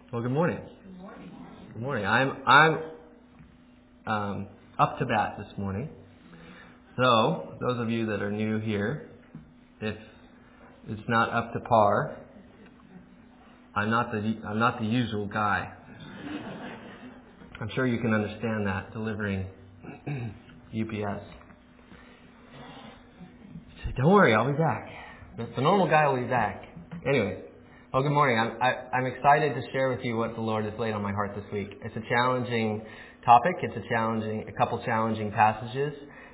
Well, good morning. Good morning. I'm up to bat this morning. So, those of you that are new here, if it's not up to par, I'm not the usual guy. I'm sure you can understand that delivering UPS. So don't worry, I'll be back. The normal guy will be back. Anyway. Well, good morning. I'm excited to share with you what the Lord has laid on my heart this week. It's a challenging topic. It's a couple challenging passages,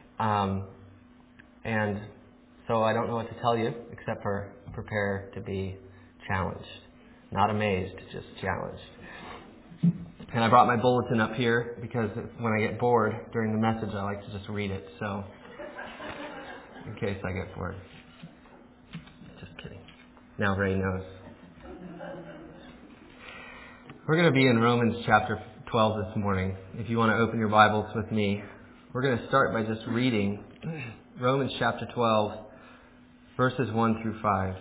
and so I don't know what to tell you except for prepare to be challenged, not amazed, just challenged. And I brought my bulletin up here because when I get bored during the message, I like to just read it. So, in case I get bored, just kidding. Now Ray knows. We're going to be in Romans chapter 12 this morning. If you want to open your Bibles with me, we're going to start by just reading Romans chapter 12, verses 1 through 5.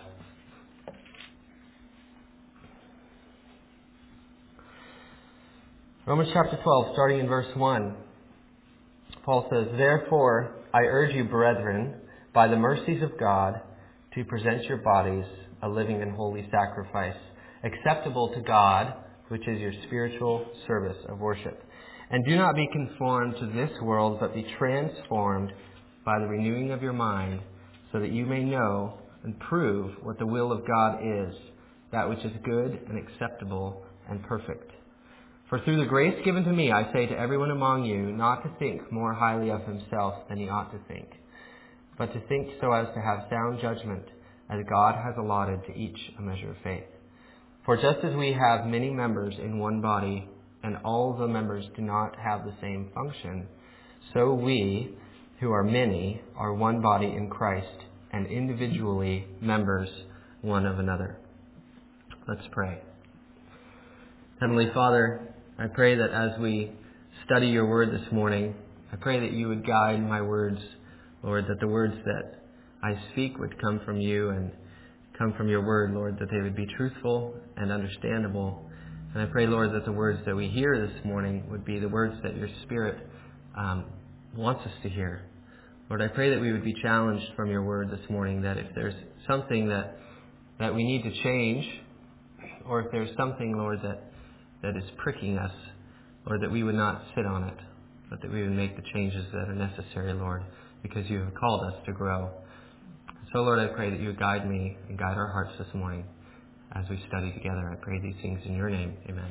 Romans chapter 12, starting in verse 1. Paul says, "Therefore, I urge you, brethren, by the mercies of God, to present your bodies a living and holy sacrifice, acceptable to God, which is your spiritual service of worship. And do not be conformed to this world, but be transformed by the renewing of your mind, so that you may know and prove what the will of God is, that which is good and acceptable and perfect. For through the grace given to me, I say to everyone among you, not to think more highly of himself than he ought to think, but to think so as to have sound judgment, as God has allotted to each a measure of faith. For just as we have many members in one body, and all the members do not have the same function, so we, who are many, are one body in Christ, and individually members one of another." Let's pray. Heavenly Father, I pray that as we study your word this morning, I pray that you would guide my words, Lord, that the words that I speak would come from you and come from your word, Lord, that they would be truthful and understandable. And I pray, Lord, that the words that we hear this morning would be the words that your Spirit wants us to hear. Lord, I pray that we would be challenged from your word this morning, that if there's something that we need to change, or if there's something, Lord, that is pricking us, Lord, that we would not sit on it, but that we would make the changes that are necessary, Lord, because you have called us to grow. So, Lord, I pray that you would guide me and guide our hearts this morning as we study together. I pray these things in your name. Amen.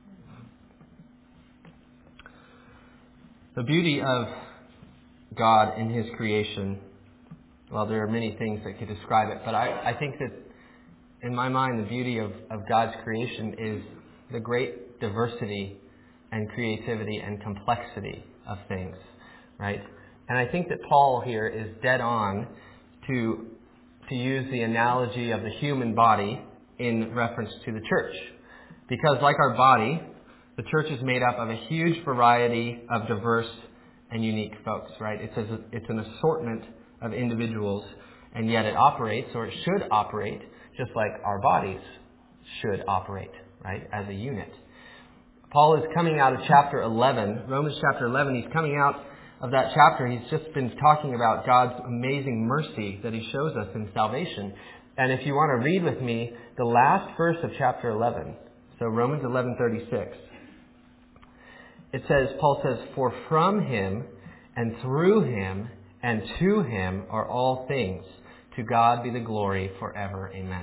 The beauty of God in his creation, well, there are many things that could describe it, but I think that in my mind, the beauty of God's creation is the great diversity and creativity and complexity of things, right? And I think that Paul here is dead on to use the analogy of the human body in reference to the church. Because like our body, the church is made up of a huge variety of diverse and unique folks, right? It's an assortment of individuals, and yet it operates, or it should operate, just like our bodies should operate, right, as a unit. Paul is coming out of chapter 11, Romans chapter 11. He's coming out of that chapter. He's just been talking about God's amazing mercy that he shows us in salvation. And if you want to read with me the last verse of chapter 11, so Romans 11:36, it says, Paul says, "For from him and through him and to him are all things. To God be the glory forever. Amen."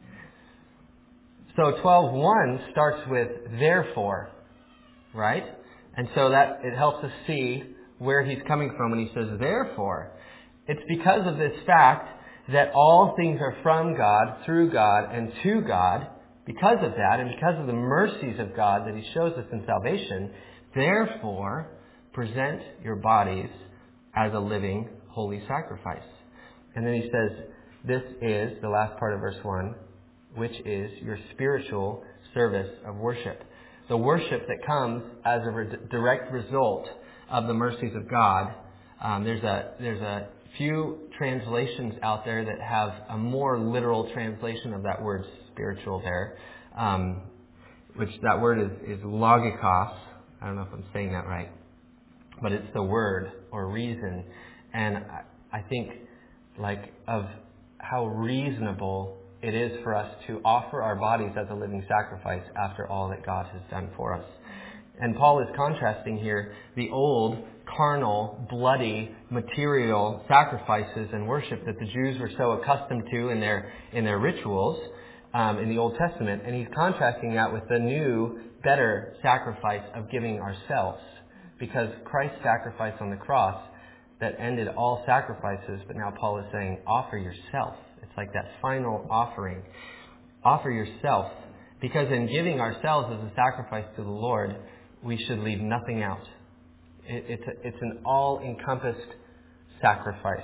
So 12:1 starts with "therefore," right? And so that it helps us see where he's coming from when he says "therefore." It's because of this fact that all things are from God, through God, and to God. Because of that, and because of the mercies of God that he shows us in salvation, therefore, present your bodies as a living, holy sacrifice. And then he says, this is, the last part of verse 1, which is your spiritual service of worship. The worship that comes as a direct result of the mercies of God. There's a few translations out there that have a more literal translation of that word spiritual there. which that word is logikos. I don't know if I'm saying that right, but it's the word or reason. And I think of how reasonable it is for us to offer our bodies as a living sacrifice after all that God has done for us. And Paul is contrasting here the old, carnal, bloody, material sacrifices and worship that the Jews were so accustomed to in their rituals in the Old Testament. And he's contrasting that with the new, better sacrifice of giving ourselves. Because Christ's sacrifice on the cross that ended all sacrifices, but now Paul is saying, offer yourself. It's like that final offering. Offer yourself. Because in giving ourselves as a sacrifice to the Lord, we should leave nothing out. It's an all-encompassed sacrifice.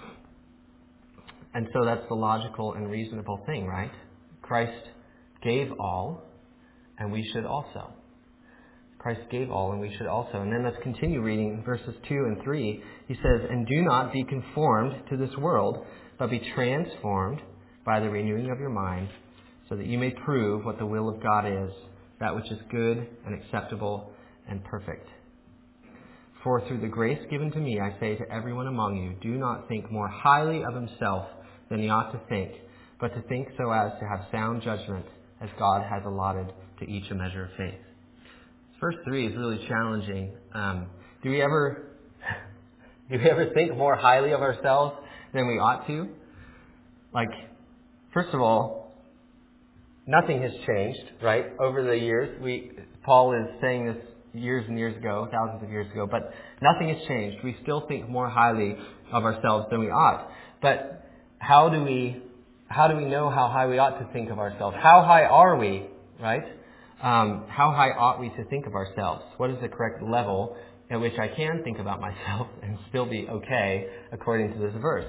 And so that's the logical and reasonable thing, right? Christ gave all, and we should also. Christ gave all, and we should also. And then let's continue reading verses 2 and 3. He says, "And do not be conformed to this world, but be transformed by the renewing of your mind, so that you may prove what the will of God is, that which is good and acceptable and perfect. For through the grace given to me, I say to everyone among you, do not think more highly of himself than he ought to think, but to think so as to have sound judgment, as God has allotted to each a measure of faith." Verse 3 is really challenging. Do we ever think more highly of ourselves than we ought to? First of all, nothing has changed, right? Over the years, Paul is saying this years and years ago, thousands of years ago, but nothing has changed. We still think more highly of ourselves than we ought. But how do we know how high we ought to think of ourselves? How high are we, right? How high ought we to think of ourselves? What is the correct level at which I can think about myself and still be okay according to this verse?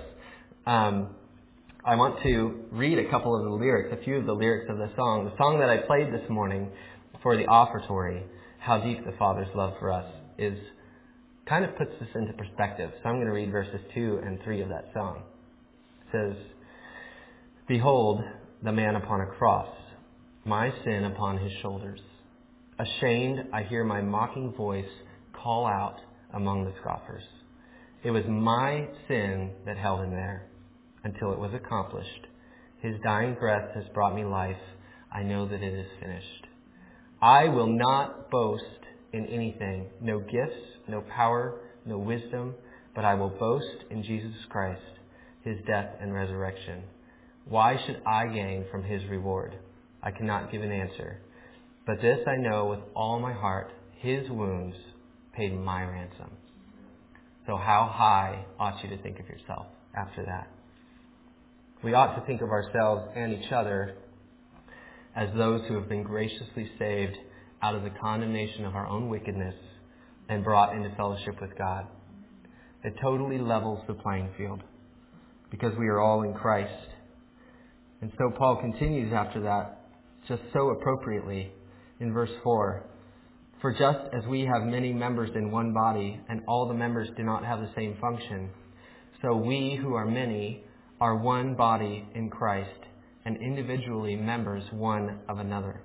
I want to read a couple of the lyrics, a few of the lyrics of the song. The song that I played this morning for the offertory, "How Deep the Father's Love for Us," kind of puts this into perspective. So I'm going to read verses 2 and 3 of that song. It says, "Behold the man upon a cross, my sin upon his shoulders. Ashamed, I hear my mocking voice call out among the scoffers. It was my sin that held him there until it was accomplished. His dying breath has brought me life. I know that it is finished. I will not boast in anything, no gifts, no power, no wisdom, but I will boast in Jesus Christ, his death and resurrection. Why should I gain from his reward? I cannot give an answer. But this I know with all my heart, his wounds paid my ransom." So how high ought you to think of yourself after that? We ought to think of ourselves and each other as those who have been graciously saved out of the condemnation of our own wickedness and brought into fellowship with God. It totally levels the playing field because we are all in Christ. And so Paul continues after that just so appropriately in verse 4. "For just as we have many members in one body, and all the members do not have the same function, so we who are many are one body in Christ, and individually members one of another."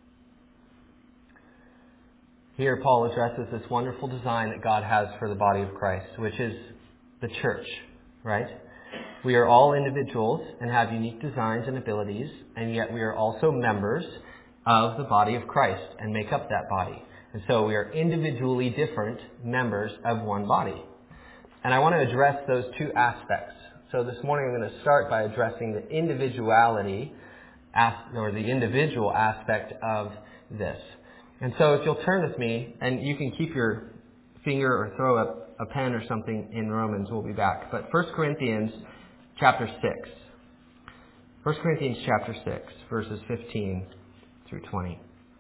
Here Paul addresses this wonderful design that God has for the body of Christ, which is the church, right? We are all individuals and have unique designs and abilities, and yet we are also members of the body of Christ and make up that body. And so we are individually different members of one body. And I want to address those two aspects. So this morning I'm going to start by addressing the individuality or the individual aspect of this. And so if you'll turn with me, and you can keep your finger or throw up a pen or something in Romans, we'll be back. But 1 Corinthians chapter 6. 1 Corinthians chapter 6, verses 15 through 20.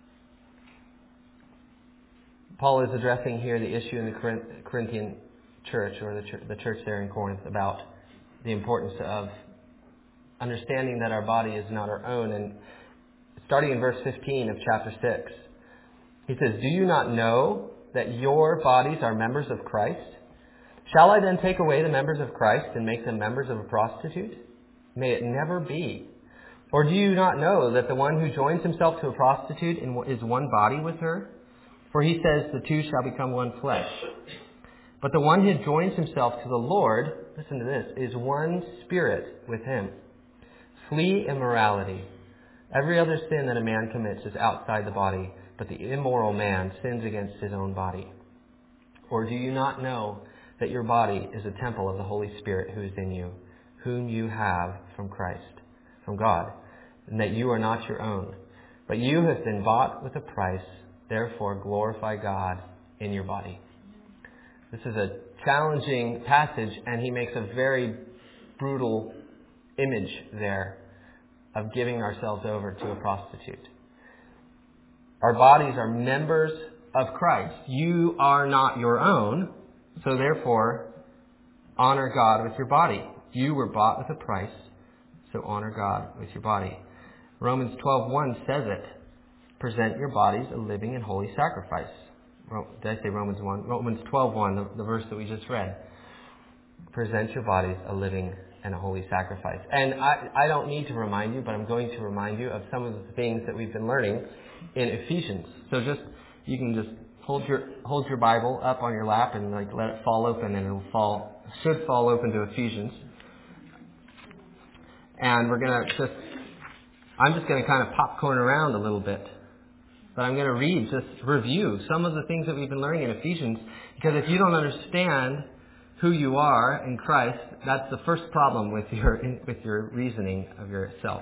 Paul is addressing here the issue in the Corinthian church, or the church there in Corinth, about the importance of understanding that our body is not our own. And starting in verse 15 of chapter 6, he says, "Do you not know that your bodies are members of Christ? Shall I then take away the members of Christ and make them members of a prostitute? May it never be. Or do you not know that the one who joins himself to a prostitute is one body with her? For he says, the two shall become one flesh. But the one who joins himself to the Lord, listen to this, is one spirit with him. Flee immorality. Every other sin that a man commits is outside the body, but the immoral man sins against his own body. Or do you not know that your body is a temple of the Holy Spirit who is in you, whom you have from Christ, from God, and that you are not your own, but you have been bought with a price, therefore glorify God in your body. This is a challenging passage, and he makes a very brutal image there of giving ourselves over to a prostitute. Our bodies are members of Christ. You are not your own, so therefore honor God with your body. You were bought with a price, so honor God with your body. Romans 12:1 says it. Present your bodies a living and holy sacrifice. Did I say Romans 1? Romans 12:1, the verse that we just read. Present your bodies a living and a holy sacrifice. And I don't need to remind you, but I'm going to remind you of some of the things that we've been learning in Ephesians. So you can just hold your Bible up on your lap and let it fall open, and should fall open to Ephesians. And I'm just going to kind of popcorn around a little bit. But I'm going to review some of the things that we've been learning in Ephesians, because if you don't understand who you are in Christ, that's the first problem with your reasoning of yourself.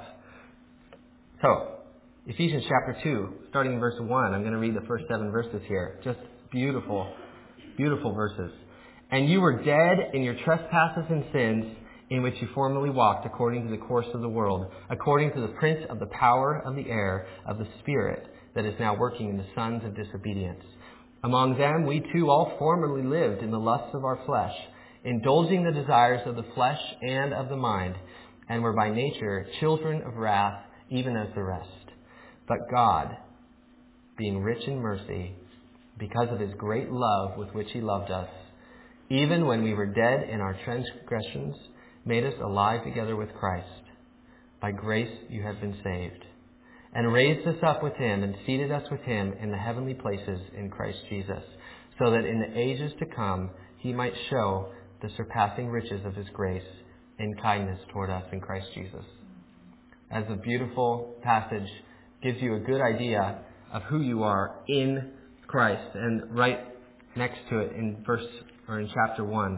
So, Ephesians chapter 2, starting in verse 1. I'm going to read the first 7 verses here. Just beautiful, beautiful verses. And you were dead in your trespasses and sins, in which you formerly walked according to the course of the world, according to the prince of the power of the air, of the spirit that is now working in the sons of disobedience. Among them we too all formerly lived in the lusts of our flesh, indulging the desires of the flesh and of the mind, and were by nature children of wrath, even as the rest. But God, being rich in mercy, because of his great love with which he loved us, even when we were dead in our transgressions, made us alive together with Christ. By grace you have been saved, and raised us up with him and seated us with him in the heavenly places in Christ Jesus, so that in the ages to come he might show the surpassing riches of his grace in kindness toward us in Christ Jesus. As a beautiful passage gives you a good idea of who you are in Christ. And right next to it in chapter 1,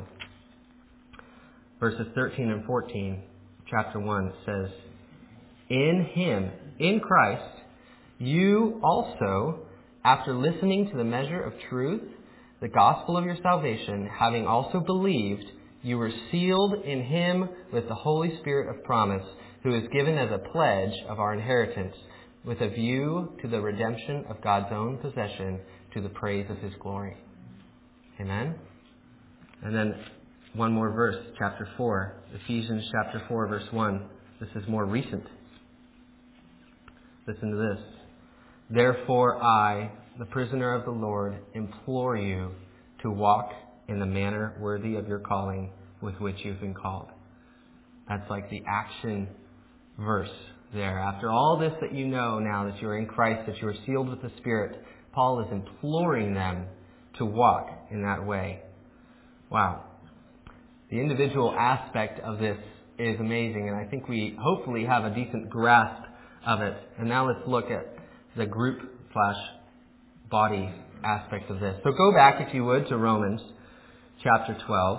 verses 13 and 14, chapter 1 says, in him, in Christ, you also, after listening to the measure of truth, the gospel of your salvation, having also believed, you were sealed in him with the Holy Spirit of promise, who is given as a pledge of our inheritance, with a view to the redemption of God's own possession, to the praise of his glory. Amen? And then one more verse, chapter 4, Ephesians chapter 4, verse 1. This is more recent. Listen to this. Therefore I, the prisoner of the Lord, implore you to walk in the manner worthy of your calling with which you've been called. That's like the action verse there. After all this that you know now, that you're in Christ, that you are sealed with the Spirit, Paul is imploring them to walk in that way. Wow. The individual aspect of this is amazing, and I think we hopefully have a decent grasp of it. And now let's look at the group/body aspect of this. So go back, if you would, to Romans chapter 12.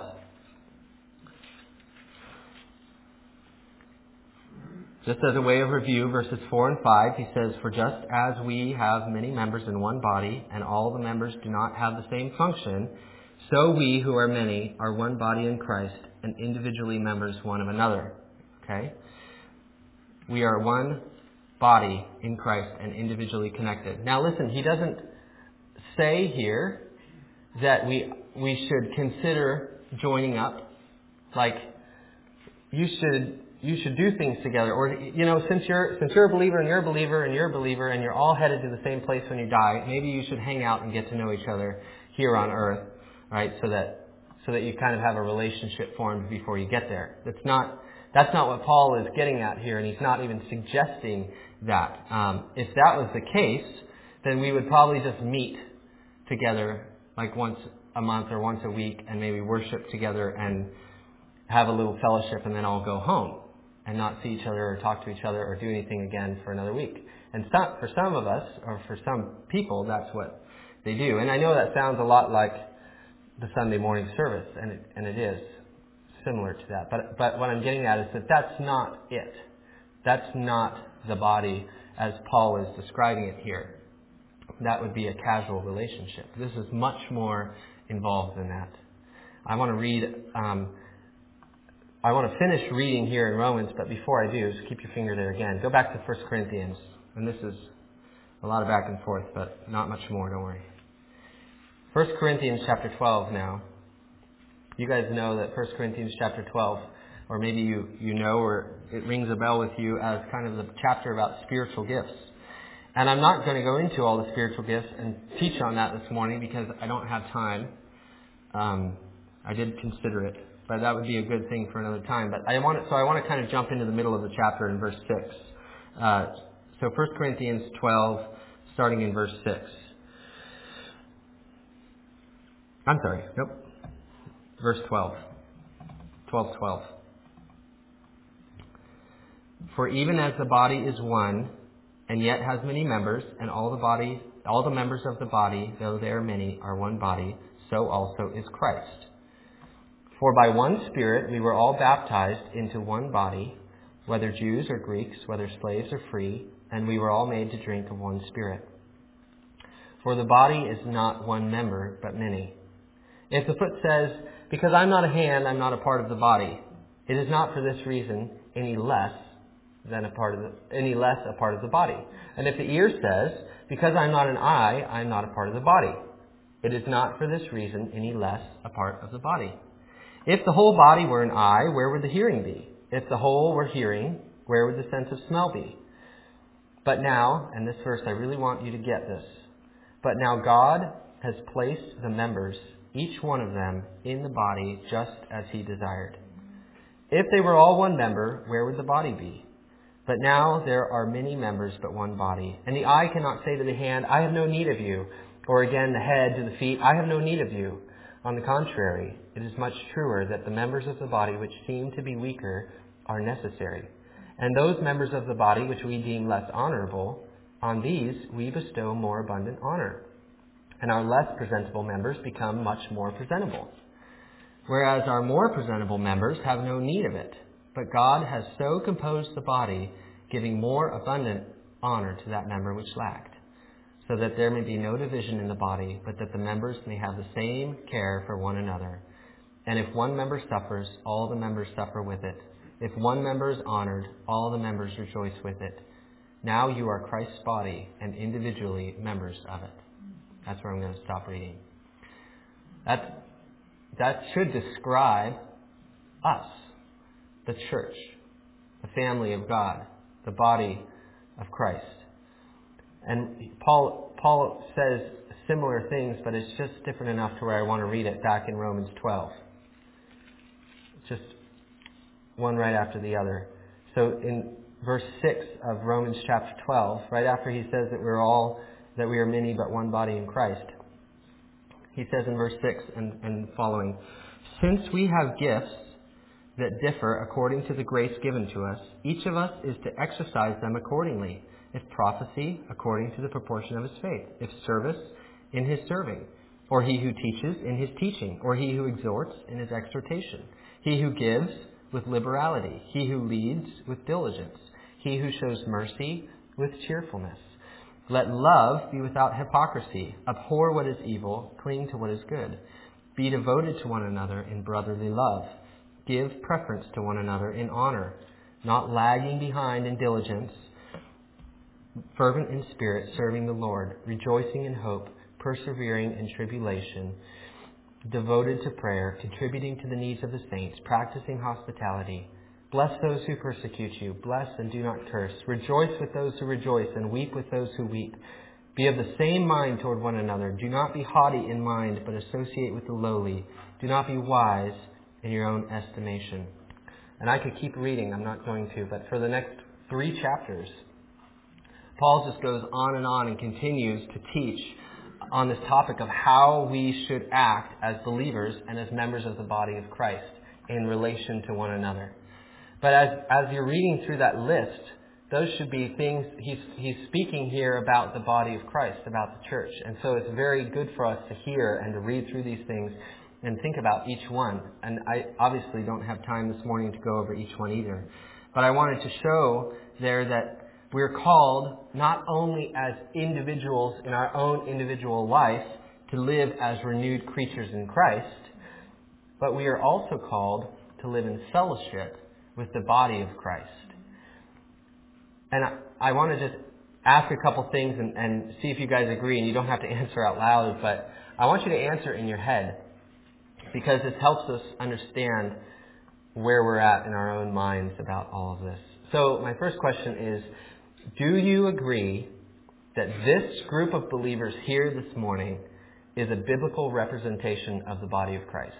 Just as a way of review, verses 4 and 5, he says, for just as we have many members in one body, and all the members do not have the same function, so we who are many are one body in Christ, and individually members one of another. Okay? We are one body in Christ and individually connected. Now listen, he doesn't say here that we should consider joining up. Like, you should do things together. Or, since you're a believer and you're a believer and you're a believer and you're all headed to the same place when you die, maybe you should hang out and get to know each other here on earth, right? So that you kind of have a relationship formed before you get there. That's That's not what Paul is getting at here, and he's not even suggesting that. If that was the case, then we would probably just meet together like once a month or once a week and maybe worship together and have a little fellowship and then all go home and not see each other or talk to each other or do anything again for another week. And for some of us, or for some people, that's what they do. And I know that sounds a lot like the Sunday morning service, and it is similar to that. But what I'm getting at is that that's not it. That's not the body as Paul is describing it here. That would be a casual relationship. This is much more involved than that. I want to finish reading here in Romans, but before I do, just keep your finger there again. Go back to 1 Corinthians. And this is a lot of back and forth, but not much more, don't worry. 1 Corinthians chapter 12 now. You guys know that 1 Corinthians chapter 12, or maybe you know, or it rings a bell with you as kind of the chapter about spiritual gifts. And I'm not going to go into all the spiritual gifts and teach on that this morning because I don't have time. I did consider it, but that would be a good thing for another time. But I want to kind of jump into the middle of the chapter in verse 6. So 1 Corinthians 12, starting in verse 6. I'm sorry, nope. Verse 12. 12:12. For even as the body is one, and yet has many members, and all the members of the body, though they are many, are one body, so also is Christ. For by one Spirit we were all baptized into one body, whether Jews or Greeks, whether slaves or free, and we were all made to drink of one Spirit. For the body is not one member, but many. If the foot says, because I'm not a hand, I'm not a part of the body, it is not for this reason any less a part of the body. And if the ear says, because I'm not an eye, I'm not a part of the body, it is not for this reason any less a part of the body. If the whole body were an eye, where would the hearing be? If the whole were hearing, where would the sense of smell be? But now, and this verse, I really want you to get this. But now God has placed the members, each one of them, in the body just as He desired. If they were all one member, where would the body be? But now there are many members, but one body. And the eye cannot say to the hand, I have no need of you. Or again, the head to the feet, I have no need of you. On the contrary, it is much truer that the members of the body which seem to be weaker are necessary. And those members of the body which we deem less honorable, on these we bestow more abundant honor. And our less presentable members become much more presentable. Whereas our more presentable members have no need of it. But God has so composed the body, giving more abundant honor to that member which lacked, so that there may be no division in the body, but that the members may have the same care for one another. And if one member suffers, all the members suffer with it. If one member is honored, all the members rejoice with it. Now you are Christ's body, and individually members of it. That's where I'm going to stop reading. That should describe us, the church, the family of God, the body of Christ. And Paul says similar things, but it's just different enough to where I want to read it back in Romans 12. Just one right after the other. So in verse 6 of Romans chapter 12, right after he says that we are many but one body in Christ, he says in verse 6 and following, since we have gifts that differ according to the grace given to us, each of us is to exercise them accordingly. If prophecy, according to the proportion of his faith. If service, in his serving. Or he who teaches, in his teaching. Or he who exhorts, in his exhortation. He who gives, with liberality. He who leads, with diligence. He who shows mercy, with cheerfulness. Let love be without hypocrisy. Abhor what is evil, cling to what is good. Be devoted to one another in brotherly love. Give preference to one another in honor, not lagging behind in diligence, fervent in spirit, serving the Lord, rejoicing in hope, persevering in tribulation, devoted to prayer, contributing to the needs of the saints, practicing hospitality. Bless those who persecute you. Bless and do not curse. Rejoice with those who rejoice and weep with those who weep. Be of the same mind toward one another. Do not be haughty in mind, but associate with the lowly. Do not be wise in your own estimation. And I could keep reading, I'm not going to, but for the next 3 chapters, Paul just goes on and continues to teach on this topic of how we should act as believers and as members of the body of Christ in relation to one another. But as you're reading through that list, those should be things, he's speaking here about the body of Christ, about the church. And so it's very good for us to hear and to read through these things and think about each one. And I obviously don't have time this morning to go over each one either. But I wanted to show there that we're called not only as individuals in our own individual life to live as renewed creatures in Christ, but we are also called to live in fellowship with the body of Christ. And I want to just ask a couple things and see if you guys agree, and you don't have to answer out loud, but I want you to answer in your head, because this helps us understand where we're at in our own minds about all of this. So my first question is, do you agree that this group of believers here this morning is a biblical representation of the body of Christ?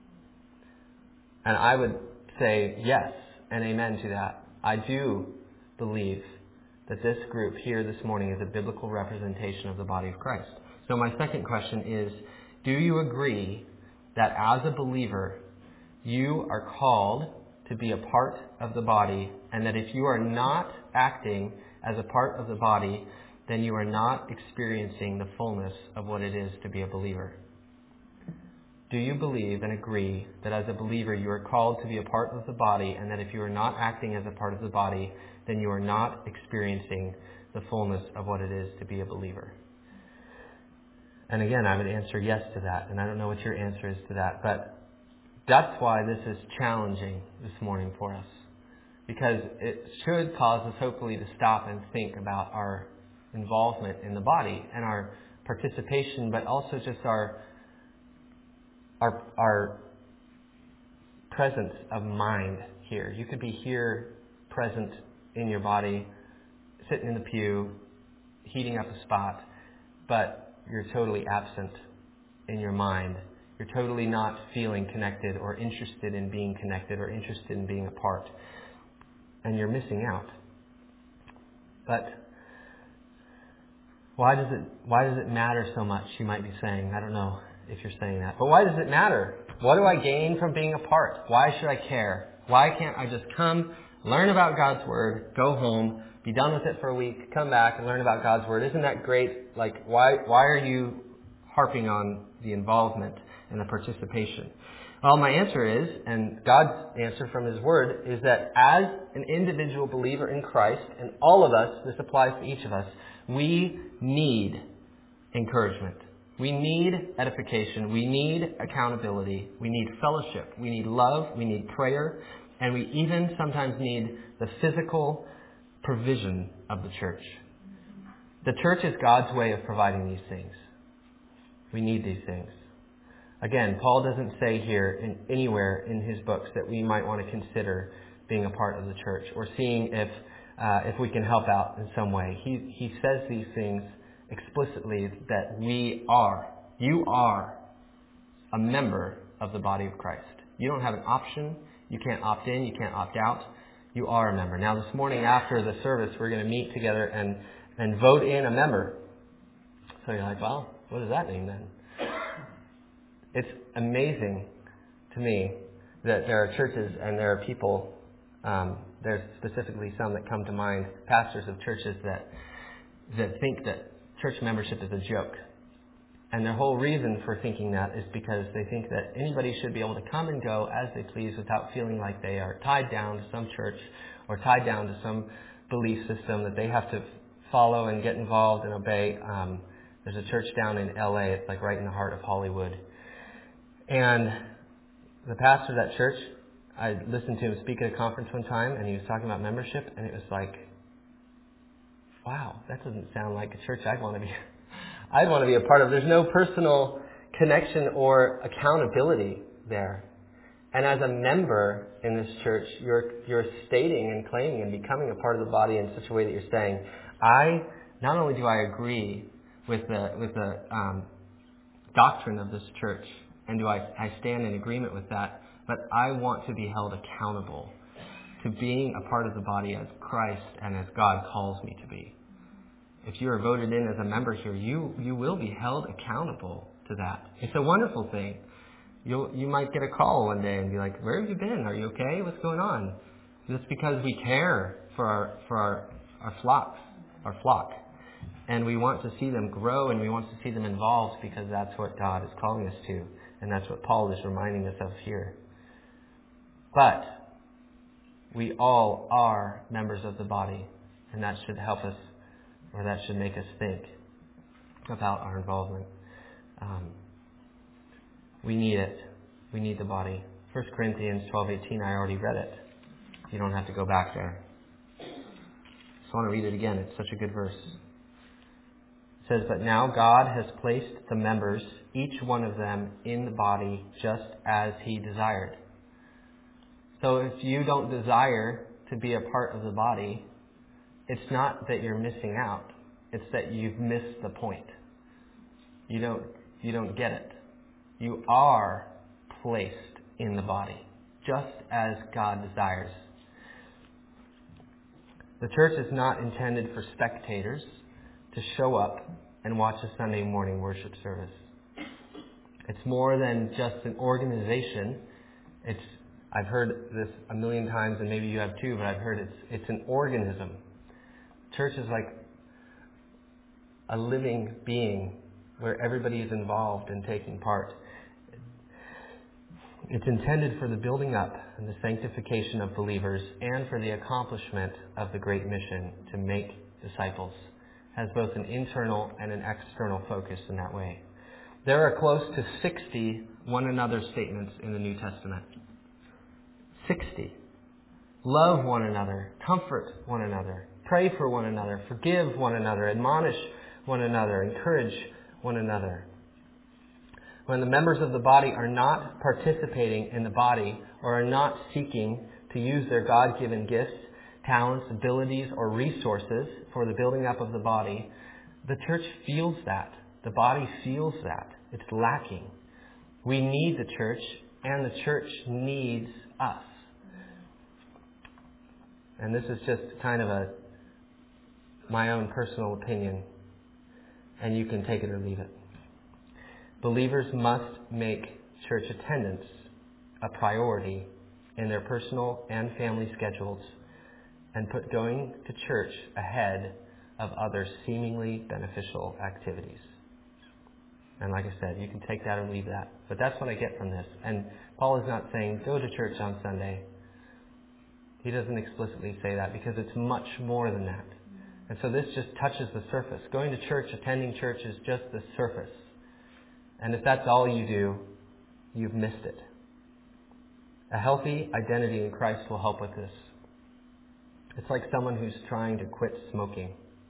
And I would say yes and amen to that. I do believe that this group here this morning is a biblical representation of the body of Christ. So my second question is, do you agree that as a believer, you are called to be a part of the body, and that if you are not acting as a part of the body, then you are not experiencing the fullness of what it is to be a believer? Do you believe and agree that as a believer you are called to be a part of the body, and that if you are not acting as a part of the body, then you are not experiencing the fullness of what it is to be a believer? And again, I would answer yes to that, and I don't know what your answer is to that, but that's why this is challenging this morning for us, because it should cause us hopefully to stop and think about our involvement in the body and our participation, but also just our presence of mind here. You could be here, present in your body, sitting in the pew, heating up a spot, but you're totally absent in your mind. You're totally not feeling connected or interested in being connected or interested in being a part. And you're missing out. But why does it matter so much, you might be saying? I don't know if you're saying that. But why does it matter? What do I gain from being a part? Why should I care? Why can't I just come, learn about God's Word, go home, be done with it for a week, come back and learn about God's Word? Isn't that great? Like, why are you harping on the involvement and the participation? Well, my answer is, and God's answer from His Word, is that as an individual believer in Christ, and all of us, this applies to each of us, we need encouragement. We need edification. We need accountability. We need fellowship. We need love. We need prayer. And we even sometimes need the physical provision of the church. The church is God's way of providing these things. We need these things. Again, Paul doesn't say here anywhere in his books that we might want to consider being a part of the church or seeing if we can help out in some way. He says these things explicitly, that you are a member of the body of Christ. You don't have an option. You can't opt in. You can't opt out. You are a member. Now, this morning after the service, we're going to meet together and vote in a member. So you're like, well, what does that mean then? It's amazing to me that there are churches and there are people, there's specifically some that come to mind, pastors of churches that think that church membership is a joke. And their whole reason for thinking that is because they think that anybody should be able to come and go as they please without feeling like they are tied down to some church or tied down to some belief system that they have to follow and get involved and obey. There's a church down in LA, it's like right in the heart of Hollywood. And the pastor of that church, I listened to him speak at a conference one time, and he was talking about membership, and it was like, wow, that doesn't sound like a church I'd want to be a part of. There's no personal connection or accountability there. And as a member in this church, you're stating and claiming and becoming a part of the body in such a way that you're saying, not only do I agree with the doctrine of this church, and do I stand in agreement with that, but I want to be held accountable to being a part of the body as Christ and as God calls me to be. If you are voted in as a member here, you will be held accountable to that. It's a wonderful thing. You might get a call one day and be like, "Where have you been? Are you okay? What's going on?" It's because we care for our flock. And we want to see them grow, and we want to see them involved, because that's what God is calling us to. And that's what Paul is reminding us of here. But we all are members of the body, and that should help us, or that should make us think about our involvement. We need it. We need the body. 1 Corinthians 12:18, I already read it. You don't have to go back there. I just want to read it again. It's such a good verse. It says, "But now God has placed the members, each one of them, in the body just as He desired." So if you don't desire to be a part of the body, it's not that you're missing out. It's that you've missed the point. You don't get it. You are placed in the body, just as God desires. The church is not intended for spectators to show up and watch a Sunday morning worship service. It's more than just an organization. I've heard this a million times, and maybe you have too, but I've heard it's an organism. Church is like a living being where everybody is involved and taking part. It's intended for the building up and the sanctification of believers, and for the accomplishment of the great mission to make disciples. It has both an internal and an external focus in that way. There are close to 60 one another statements in the New Testament. 60. Love one another, comfort one another, pray for one another, forgive one another, admonish one another, encourage one another. When the members of the body are not participating in the body, or are not seeking to use their God-given gifts, talents, abilities, or resources for the building up of the body, the church feels that. The body feels that. It's lacking. We need the church, and the church needs us. And this is just kind of my own personal opinion, and you can take it or leave it. Believers must make church attendance a priority in their personal and family schedules, and put going to church ahead of other seemingly beneficial activities. And like I said, you can take that or leave that. But that's what I get from this. And Paul is not saying, go to church on Sunday. He doesn't explicitly say that, because it's much more than that. And so this just touches the surface. Going to church, attending church is just the surface. And if that's all you do, you've missed it. A healthy identity in Christ will help with this. It's like someone who's trying to quit smoking.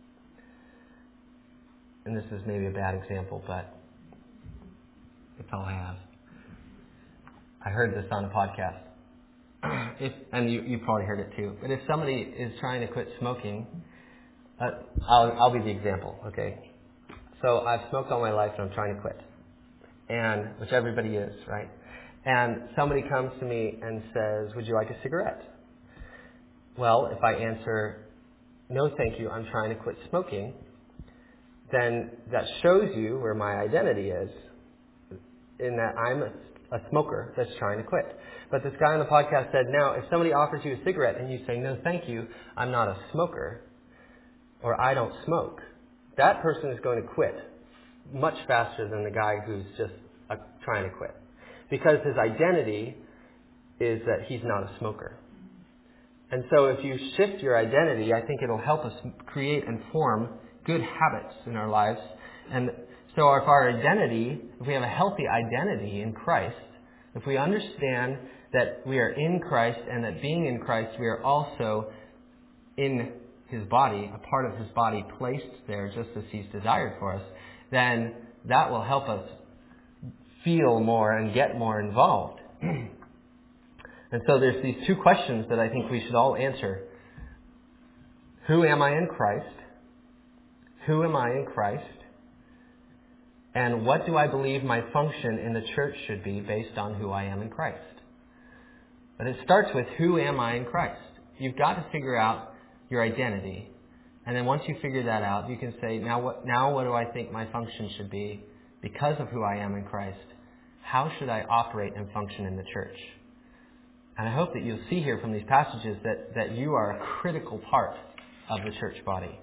And this is maybe a bad example, but it's all I have. I heard this on a podcast. And you probably heard it too. But if somebody is trying to quit smoking, I'll be the example, okay? So I've smoked all my life and I'm trying to quit. And which everybody is, right? And somebody comes to me and says, would you like a cigarette? Well, if I answer, no thank you, I'm trying to quit smoking, then that shows you where my identity is, in that I'm a smoker that's trying to quit. But this guy on the podcast said, now, if somebody offers you a cigarette and you say, no thank you, I'm not a smoker, or I don't smoke, that person is going to quit much faster than the guy who's just trying to quit. Because his identity is that he's not a smoker. And so if you shift your identity, I think it'll help us create and form good habits in our lives. And so if our identity, if we have a healthy identity in Christ, if we understand that we are in Christ, and that being in Christ, we are also in His body, a part of His body placed there just as He's desired for us, then that will help us feel more and get more involved. And so there's these two questions that I think we should all answer. Who am I in Christ? Who am I in Christ? And what do I believe my function in the church should be based on who I am in Christ? But it starts with, who am I in Christ? you've got to figure out your identity. And then once you figure that out, you can say, now what do I think my function should be because of who I am in Christ? How should I operate and function in the church? And I hope that you'll see here from these passages that you are a critical part of the church body.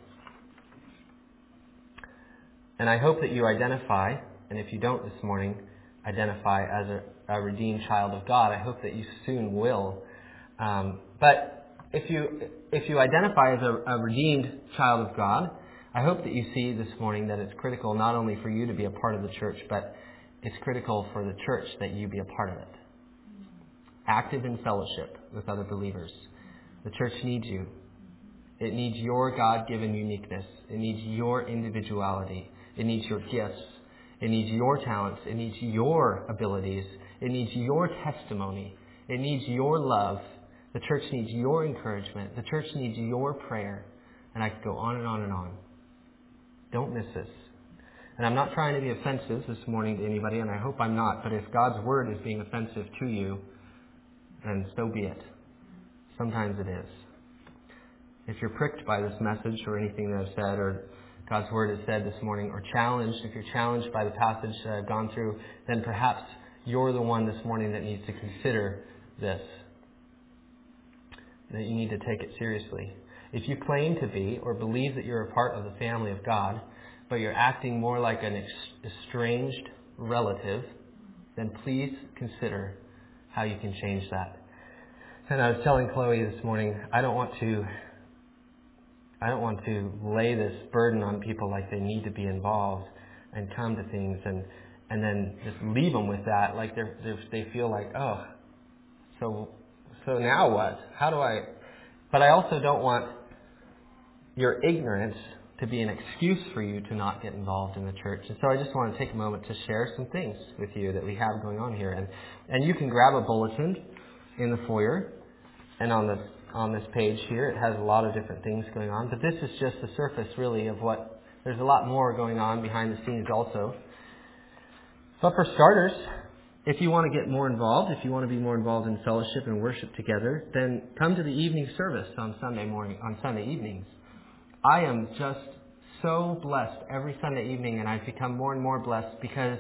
And I hope that you identify, and if you don't this morning, identify as a redeemed child of God. I hope that you soon will. But if you identify as a redeemed child of God, I hope that you see this morning that it's critical not only for you to be a part of the church, but it's critical for the church that you be a part of it. Active in fellowship with other believers. The church needs you. It needs your God-given uniqueness. It needs your individuality. It needs your gifts. It needs your talents. It needs your abilities. It needs your testimony. It needs your love. The church needs your encouragement. The church needs your prayer. And I could go on and on and on. Don't miss this. And I'm not trying to be offensive this morning to anybody, and I hope I'm not. But if God's word is being offensive to you, then so be it. Sometimes it is. If you're pricked by this message or anything that I've said or God's word has said this morning, or challenged, if you're challenged by the passage that I've gone through, then perhaps you're the one this morning that needs to consider this. That you need to take it seriously. If you claim to be or believe that you're a part of the family of God, but you're acting more like an estranged relative, then please consider how you can change that. And I was telling Chloe this morning, I don't want to lay this burden on people like they need to be involved and come to things and then just leave them with that, like they feel like, oh, so now what? How do I? But I also don't want your ignorance to be an excuse for you to not get involved in the church. And so I just want to take a moment to share some things with you that we have going on here. And you can grab a bulletin in the foyer, and on this page here, it has a lot of different things going on. But this is just the surface, really, of what... There's a lot more going on behind the scenes also. But for starters, if you want to get more involved, if you want to be more involved in fellowship and worship together, then come to the evening service on Sunday evenings. I am just so blessed every Sunday evening, and I've become more and more blessed because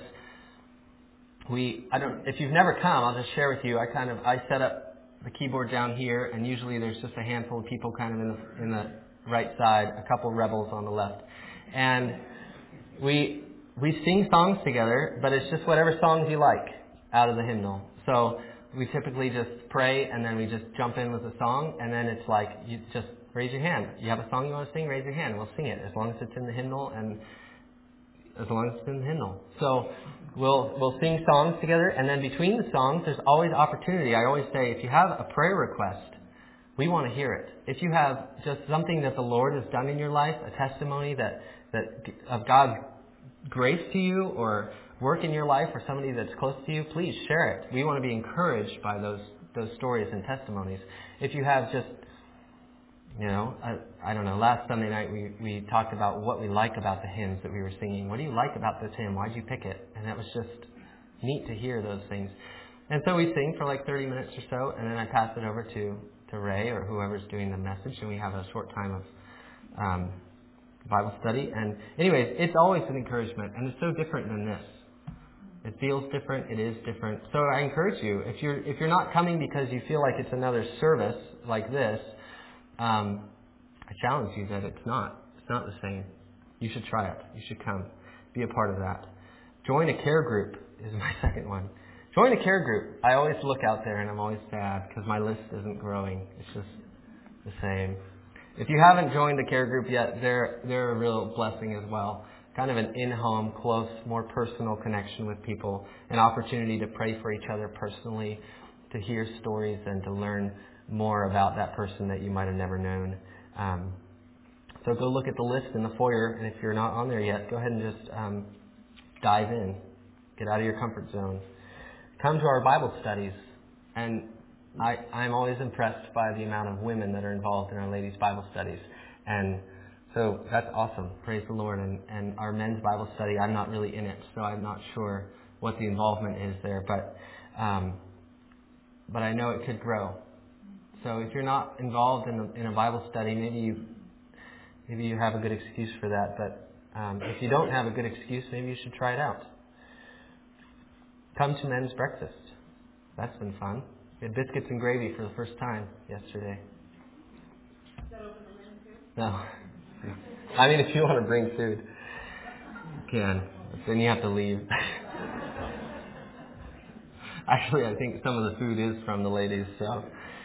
if you've never come, I'll just share with you, I set up the keyboard down here, and usually there's just a handful of people kind of in the right side, a couple rebels on the left. And we sing songs together, but it's just whatever songs you like out of the hymnal. So we typically just pray, and then we just jump in with a song, and then it's like, you just raise your hand. You have a song you want to sing, raise your hand. We'll sing it as long as it's in the hymnal, and as long as it's in the hymnal. So we'll sing songs together, and then between the songs, there's always opportunity. I always say, if you have a prayer request, we want to hear it. If you have just something that the Lord has done in your life, a testimony that of God's grace to you or work in your life or somebody that's close to you, please share it. We want to be encouraged by those stories and testimonies. If you have just, I don't know, last Sunday night we talked about what we like about the hymns that we were singing. What do you like about this hymn? Why'd you pick it? And that was just neat to hear those things. And so we sing for like 30 minutes or so, and then I pass it over to Ray or whoever's doing the message, and we have a short time of Bible study. And anyways, it's always an encouragement, and it's so different than this. It feels different. It is different. So I encourage you, if you're not coming because you feel like it's another service like this, I challenge you that it's not. It's not the same. You should try it. You should come. Be a part of that. Join a care group is my second one. Join a care group. I always look out there and I'm always sad because my list isn't growing. It's just the same. If you haven't joined a care group yet, they're a real blessing as well. Kind of an in-home, close, more personal connection with people. An opportunity to pray for each other personally, to hear stories and to learn more about that person that you might have never known. So go look at the list in the foyer, and if you're not on there yet, go ahead and just dive in. Get out of your comfort zone. Come to our Bible studies. And I'm always impressed by the amount of women that are involved in our ladies' Bible studies. And so that's awesome. Praise the Lord. And our men's Bible study, I'm not really in it, so I'm not sure what the involvement is there. But I know it could grow. So if you're not involved in a Bible study, maybe you have a good excuse for that. But if you don't have a good excuse, maybe you should try it out. Come to men's breakfast. That's been fun. We had biscuits and gravy for the first time yesterday. Is that open for men too? No. I mean, if you want to bring food, you can. But then you have to leave. Actually, I think some of the food is from the ladies, so.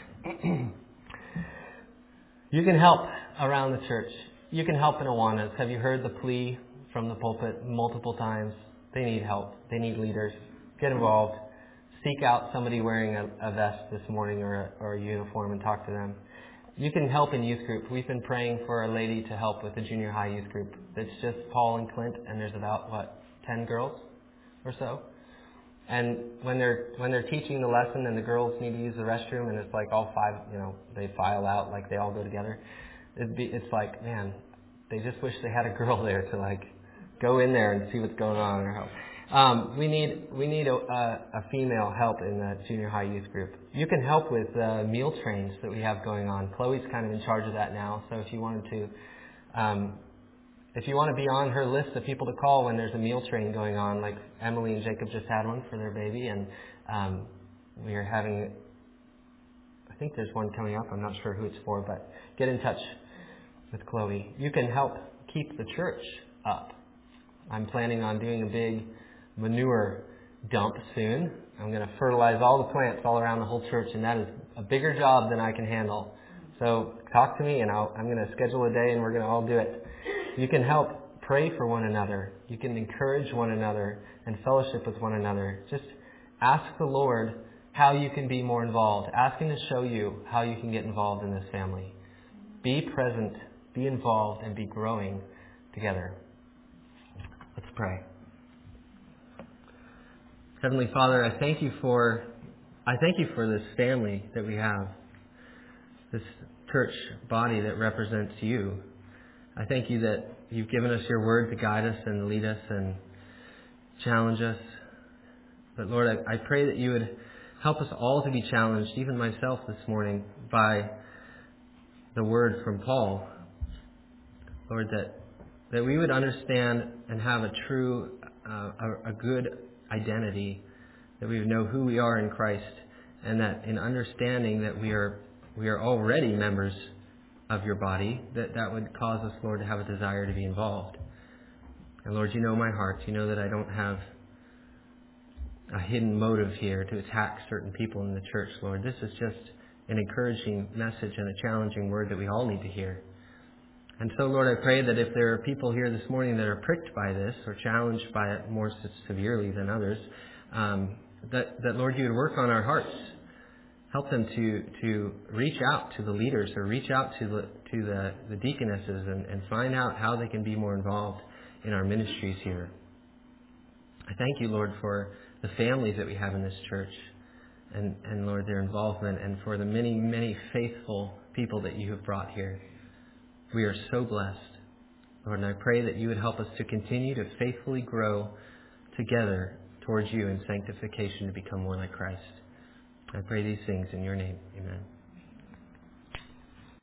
You can help around the church. You can help in Awanas. Have you heard the plea from the pulpit multiple times? They need help. They need leaders. Get involved. Seek out somebody wearing a vest this morning or a uniform and talk to them. You can help in youth group. We've been praying for a lady to help with the junior high youth group. It's just Paul and Clint, and there's about, 10 girls or so. And when they're teaching the lesson and the girls need to use the restroom and it's like all five, they file out like they all go together. It's like, man, they just wish they had a girl there to like go in there and see what's going on or help. We need a female help in the junior high youth group. You can help with meal trains that we have going on. Chloe's kind of in charge of that now. So if you wanted to, if you want to be on her list of people to call when there's a meal train going on, like Emily and Jacob just had one for their baby, and we are having, I think there's one coming up. I'm not sure who it's for, but get in touch with Chloe. You can help keep the church up. I'm planning on doing a big manure dump soon. I'm going to fertilize all the plants all around the whole church, and that is a bigger job than I can handle. So talk to me, and I'm going to schedule a day, and we're going to all do it. You can help pray for one another. You can encourage one another and fellowship with one another. Just ask the Lord how you can be more involved. Ask Him to show you how you can get involved in this family. Be present, be involved, and be growing together. Let's pray. Heavenly Father, I thank you for this family that we have, this church body that represents you. I thank you that you've given us your word to guide us and lead us and challenge us. But Lord, I pray that you would help us all to be challenged, even myself this morning, by the word from Paul. Lord, that we would understand and have a true, a good identity, that we would know who we are in Christ, and that in understanding that we are already members of your body, that would cause us, Lord, to have a desire to be involved. And Lord, you know my heart. You know that I don't have a hidden motive here to attack certain people in the church, Lord. This is just an encouraging message and a challenging word that we all need to hear. And so, Lord, I pray that if there are people here this morning that are pricked by this or challenged by it more severely than others, that Lord, you would work on our hearts. Help them to reach out to the leaders or reach out to the deaconesses and find out how they can be more involved in our ministries here. I thank you, Lord, for the families that we have in this church and Lord, their involvement, and for the many, many faithful people that you have brought here. We are so blessed, Lord, and I pray that you would help us to continue to faithfully grow together towards you in sanctification to become more like Christ. I pray these things in your name. Amen.